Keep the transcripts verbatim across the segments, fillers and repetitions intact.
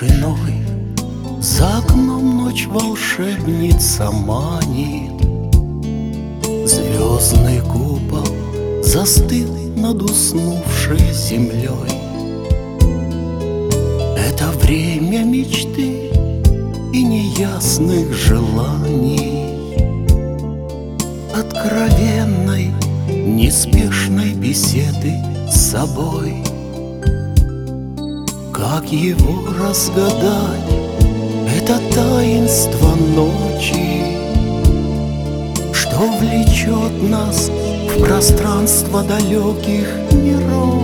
тишиной за окном ночь волшебница манит. Звездный купол застыл над уснувшей землей. Это время мечты и неясных желаний, откровенной, неспешной беседы с собой. Как его разгадать, это таинство ночи, что влечет нас в пространство далеких миров.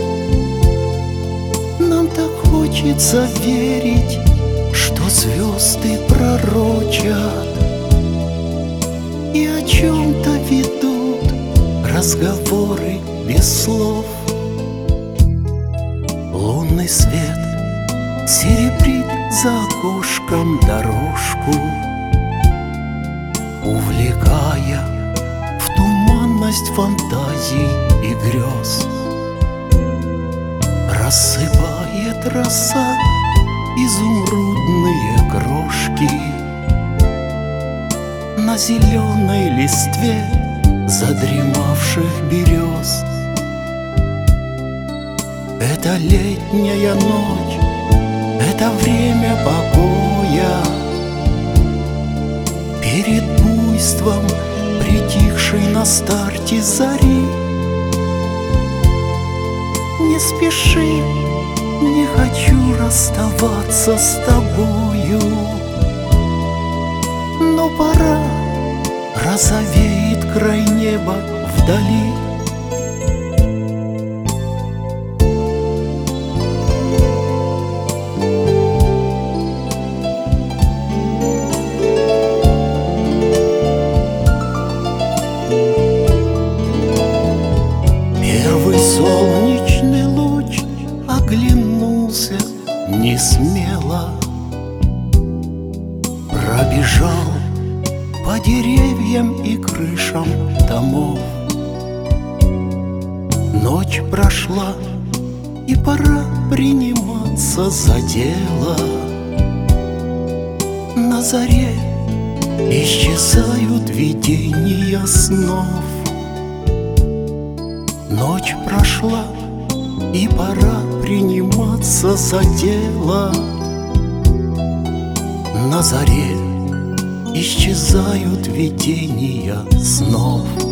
Нам так хочется верить, что звезды пророчат и о чем-то ведут разговоры без слов. Лунный свет серебрит за окошком дорожку, увлекая в туманность фантазий и грез. Рассыпает роса изумрудные крошки на зеленой листве задремавших берез. Это летняя ночь, это время покоя перед буйством притихшей на старте зари. Не спеши, не хочу расставаться с тобою, но пора, розовеет край неба вдали. Первый солнечный луч оглянулся не смело, пробежал по деревьям и крышам домов. Ночь прошла, и пора приниматься за дело. На заре исчезают видения снов. Ночь прошла, и пора приниматься за дело. На заре исчезают видения снов.